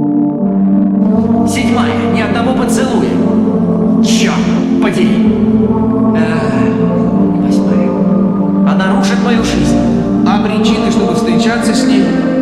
7. Ни одного поцелуя. Черт подери. 8. Она рушит мою жизнь. А причины, чтобы встречаться с ней?